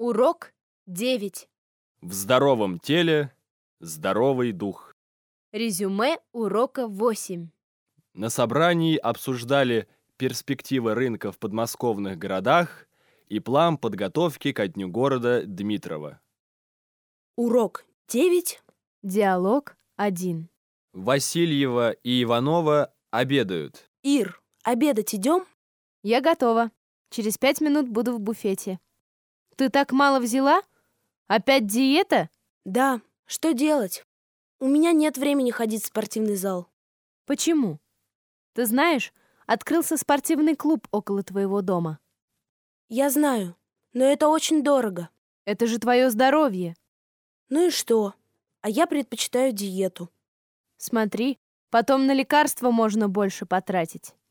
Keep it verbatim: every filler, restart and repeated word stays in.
Урок девять. В здоровом теле здоровый дух. Резюме урока восемь. На собрании обсуждали перспективы рынка в подмосковных городах и план подготовки ко дню города Дмитрова. Урок девять. Диалог один. Васильева и Иванова обедают. Ир, обедать идем? Я готова. Через пять минут буду в буфете. Ты так мало взяла? Опять диета? Да, что делать? У меня нет времени ходить в спортивный зал. Почему? Ты знаешь, открылся спортивный клуб около твоего дома. Я знаю, но это очень дорого. Это же твое здоровье. Ну и что? А я предпочитаю диету. Смотри, потом на лекарства можно больше потратить.